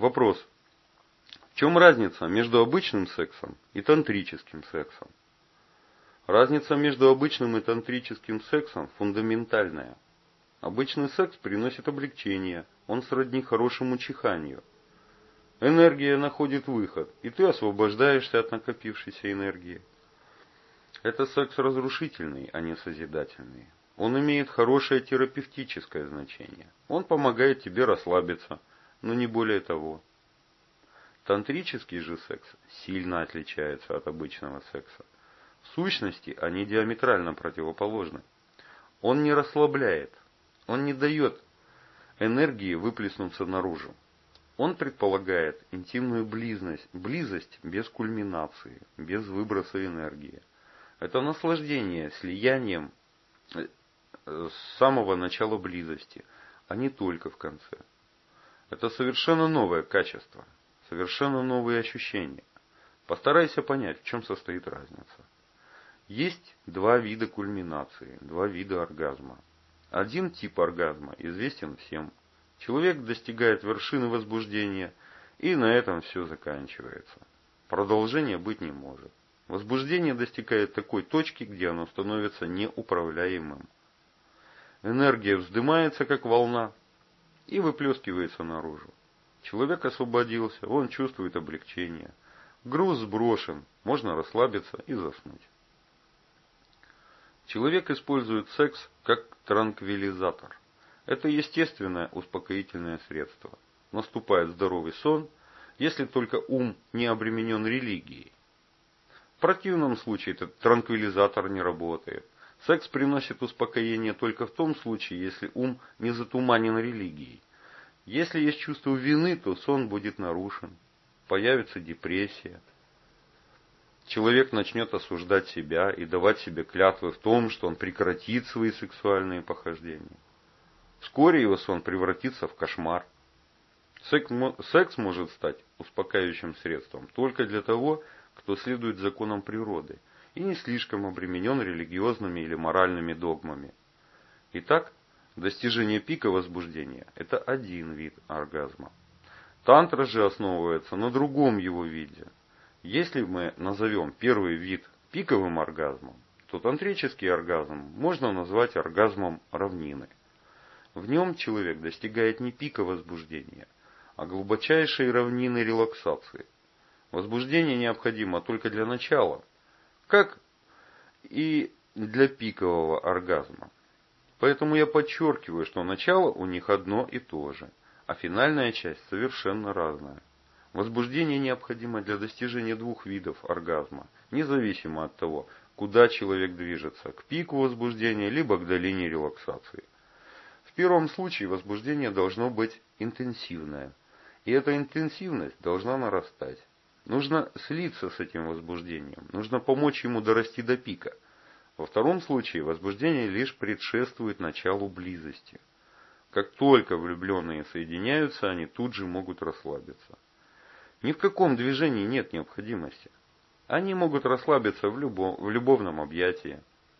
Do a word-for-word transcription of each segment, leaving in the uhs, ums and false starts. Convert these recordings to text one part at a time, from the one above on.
Вопрос. В чем разница между обычным сексом и тантрическим сексом? Разница между обычным и тантрическим сексом фундаментальная. Обычный секс приносит облегчение, он сродни хорошему чиханию. Энергия находит выход, и ты освобождаешься от накопившейся энергии. Это секс разрушительный, а не созидательный. Он имеет хорошее терапевтическое значение. Он помогает тебе расслабиться, но не более того. Тантрический же секс сильно отличается от обычного секса. В сущности, они диаметрально противоположны. Он не расслабляет, он не дает энергии выплеснуться наружу. Он предполагает интимную близость, близость без кульминации, без выброса энергии. Это наслаждение слиянием с самого начала близости, а не только в конце. Это совершенно новое качество, совершенно новые ощущения. Постарайся понять, в чем состоит разница. Есть два вида кульминации, два вида оргазма. Один тип оргазма известен всем. Человек достигает вершины возбуждения, и на этом все заканчивается. Продолжения быть не может. Возбуждение достигает такой точки, где оно становится неуправляемым. Энергия вздымается, как волна, и выплескивается наружу. Человек освободился, он чувствует облегчение. Груз сброшен, можно расслабиться и заснуть. Человек использует секс как транквилизатор. Это естественное успокоительное средство. Наступает здоровый сон, если только ум не обременен религией. В противном случае этот транквилизатор не работает. Секс приносит успокоение только в том случае, если ум не затуманен религией. Если есть чувство вины, то сон будет нарушен. Появится депрессия. Человек начнет осуждать себя и давать себе клятвы в том, что он прекратит свои сексуальные похождения. Вскоре его сон превратится в кошмар. Секс может стать успокаивающим средством только для того, кто следует законам природы и не слишком обременен религиозными или моральными догмами. Итак, достижение пика возбуждения – это один вид оргазма. Тантра же основывается на другом его виде. Если мы назовем первый вид пиковым оргазмом, то тантрический оргазм можно назвать оргазмом равнины. В нем человек достигает не пика возбуждения, а глубочайшей равнины релаксации. Возбуждение необходимо только для начала, как и для пикового оргазма. Поэтому я подчеркиваю, что начало у них одно и то же, а финальная часть совершенно разная. Возбуждение необходимо для достижения двух видов оргазма, независимо от того, куда человек движется, к пику возбуждения, либо к долине релаксации. В первом случае возбуждение должно быть интенсивное, и эта интенсивность должна нарастать. Нужно слиться с этим возбуждением, нужно помочь ему дорасти до пика. Во втором случае возбуждение лишь предшествует началу близости. Как только влюбленные соединяются, они тут же могут расслабиться. Ни в каком движении нет необходимости. Они могут расслабиться в, любо, в любовном объятии.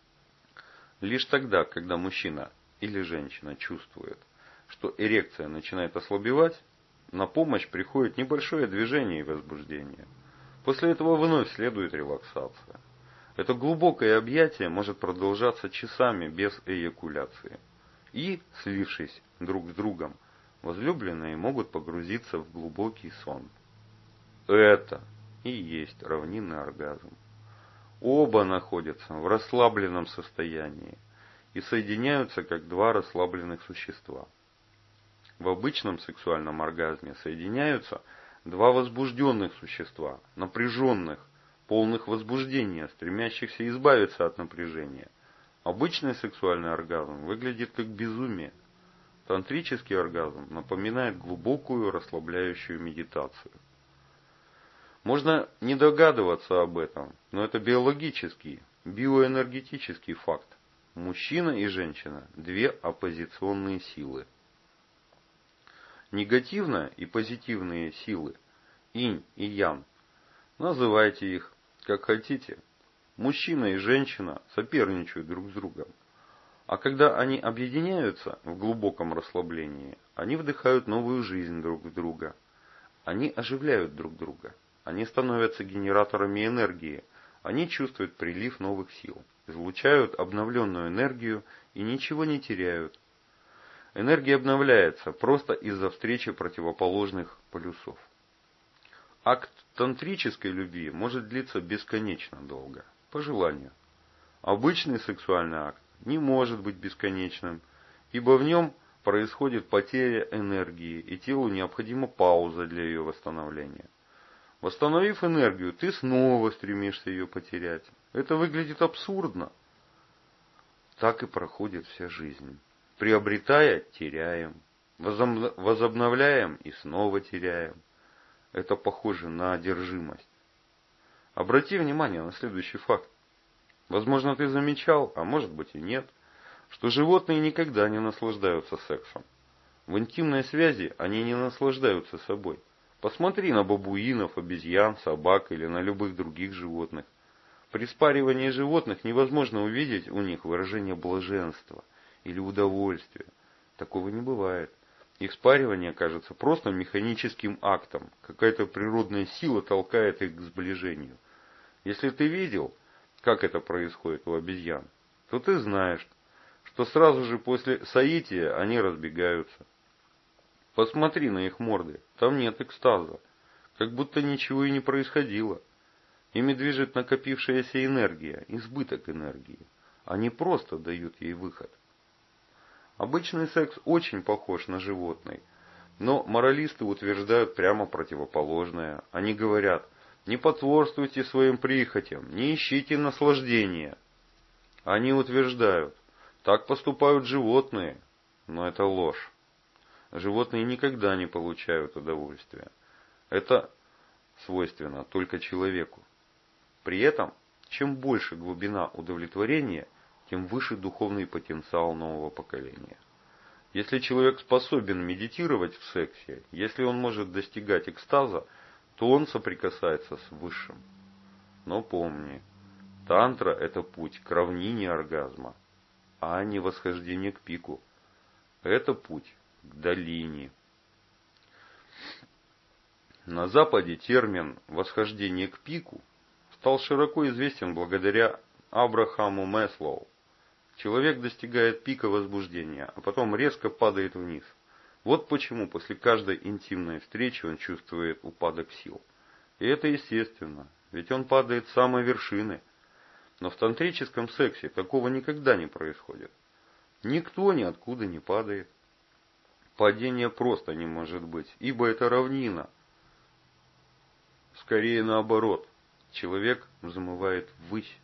Лишь тогда, когда мужчина или женщина чувствует, что эрекция начинает ослабевать, на помощь приходит небольшое движение и возбуждение. После этого вновь следует релаксация. Это глубокое объятие может продолжаться часами без эякуляции. И, слившись друг с другом, возлюбленные могут погрузиться в глубокий сон. Это и есть равнинный оргазм. Оба находятся в расслабленном состоянии и соединяются как два расслабленных существа. В обычном сексуальном оргазме соединяются два возбужденных существа, напряженных, полных возбуждения, стремящихся избавиться от напряжения. Обычный сексуальный оргазм выглядит как безумие. Тантрический оргазм напоминает глубокую расслабляющую медитацию. Можно не догадываться об этом, но это биологический, биоэнергетический факт. Мужчина и женщина – две оппозиционные силы. Негативные и позитивные силы, инь и ян, называйте их как хотите. Мужчина и женщина соперничают друг с другом. А когда они объединяются в глубоком расслаблении, они вдыхают новую жизнь друг в друга. Они оживляют друг друга. Они становятся генераторами энергии. Они чувствуют прилив новых сил, излучают обновленную энергию и ничего не теряют. Энергия обновляется просто из-за встречи противоположных полюсов. Акт тантрической любви может длиться бесконечно долго, по желанию. Обычный сексуальный акт не может быть бесконечным, ибо в нем происходит потеря энергии, и телу необходима пауза для ее восстановления. Восстановив энергию, ты снова стремишься ее потерять. Это выглядит абсурдно. Так и проходит вся жизнь. Приобретая, теряем. Возобновляем и снова теряем. Это похоже на одержимость. Обрати внимание на следующий факт. Возможно, ты замечал, а может быть и нет, что животные никогда не наслаждаются сексом. В интимной связи они не наслаждаются собой. Посмотри на бабуинов, обезьян, собак или на любых других животных. При спаривании животных невозможно увидеть у них выражение блаженства или удовольствия. Такого не бывает. Их спаривание кажется просто механическим актом. Какая-то природная сила толкает их к сближению. Если ты видел, как это происходит у обезьян, то ты знаешь, что сразу же после соития они разбегаются. Посмотри на их морды, там нет экстаза, как будто ничего и не происходило. Ими движет накопившаяся энергия, избыток энергии. Они просто дают ей выход. Обычный секс очень похож на животный, но моралисты утверждают прямо противоположное. Они говорят: не потворствуйте своим прихотям, не ищите наслаждения. Они утверждают: так поступают животные, но это ложь. Животные никогда не получают удовольствия. Это свойственно только человеку. При этом, чем больше глубина удовлетворения, тем выше духовный потенциал нового поколения. Если человек способен медитировать в сексе, если он может достигать экстаза, то он соприкасается с высшим. Но помни, тантра – это путь к равнине оргазма, а не восхождение к пику. Это путь к долине. На Западе термин «восхождение к пику» стал широко известен благодаря Абрахаму Маслоу. Человек достигает пика возбуждения, а потом резко падает вниз. Вот почему после каждой интимной встречи он чувствует упадок сил. И это естественно, ведь он падает с самой вершины. Но в тантрическом сексе такого никогда не происходит. Никто ниоткуда не падает. Падения просто не может быть, ибо это равнина. Скорее наоборот, человек взмывает ввысь.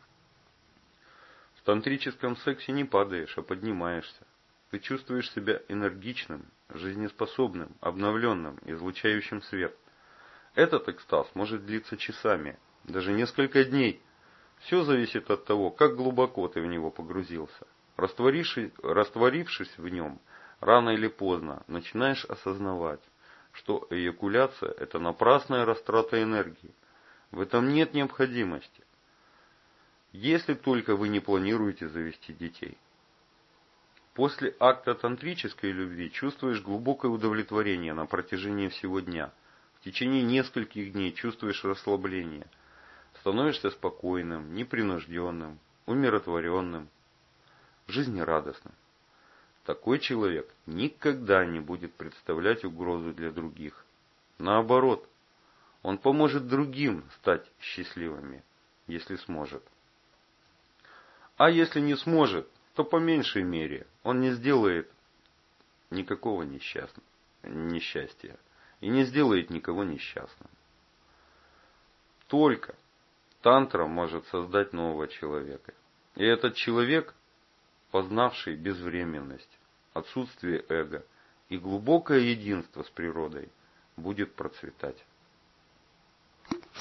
В тантрическом сексе не падаешь, а поднимаешься. Ты чувствуешь себя энергичным, жизнеспособным, обновленным, излучающим свет. Этот экстаз может длиться часами, даже несколько дней. Все зависит от того, как глубоко ты в него погрузился. Растворившись, растворившись в нем, рано или поздно начинаешь осознавать, что эякуляция – это напрасная растрата энергии. В этом нет необходимости, если только вы не планируете завести детей. После акта тантрической любви чувствуешь глубокое удовлетворение на протяжении всего дня. В течение нескольких дней чувствуешь расслабление. Становишься спокойным, непринужденным, умиротворенным, жизнерадостным. Такой человек никогда не будет представлять угрозу для других. Наоборот, он поможет другим стать счастливыми, если сможет. А если не сможет, то по меньшей мере он не сделает никакого несчастья и не сделает никого несчастным. Только тантра может создать нового человека. И этот человек, познавший безвременность, отсутствие эго и глубокое единство с природой, будет процветать.